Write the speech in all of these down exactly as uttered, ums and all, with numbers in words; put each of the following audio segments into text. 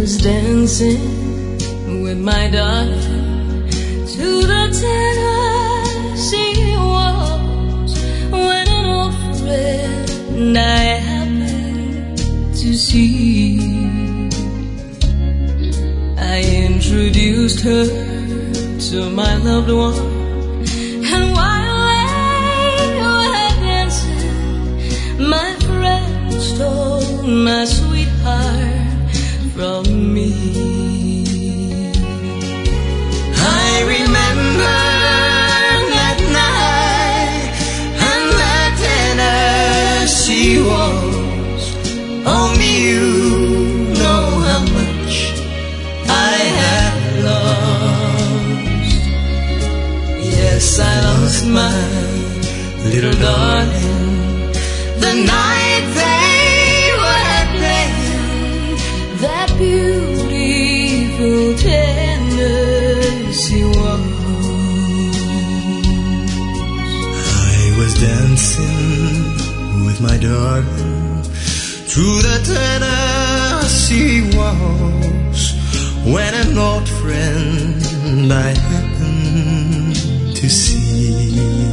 was dancing with my darling to the Tennessee waltz when an old friend I happened to see. I introduced her to my loved one, and while they were dancing, my friend stole my sweetheart from me. I remember that night and that Tennessee waltz. Only you know how much I have lost. Yes, I lost my little darling the night they were playing that beautiful Tennessee waltz. I was dancing with my darling to the Tennessee waltz when an old friend I happened to see.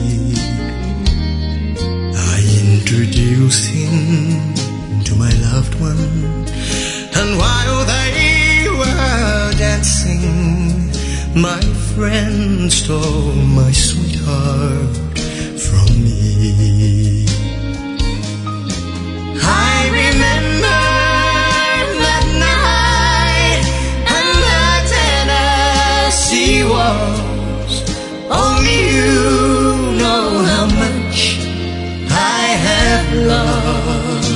I introduced him to my loved one, and while they were dancing, my friend stole my sweetheart from me. I remember that night and that Tennessee waltz. Only you know how much I have lost.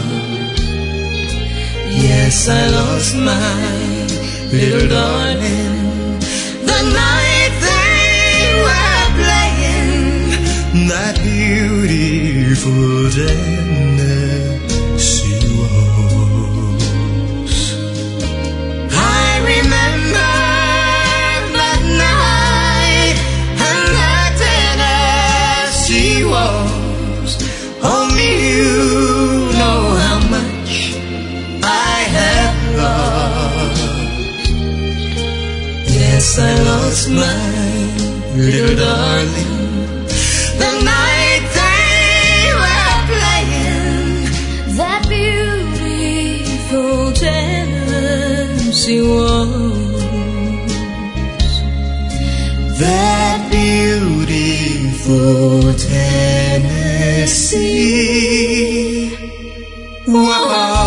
Yes, I lost my little darling the night they were playing that beautiful Tennessee waltz. I remember that night and that Tennessee waltz. Only you know how much I have lost. Yes, I lost my little darling the night they were playing that beautiful Tennessee waltz. That beautiful Tennessee waltz.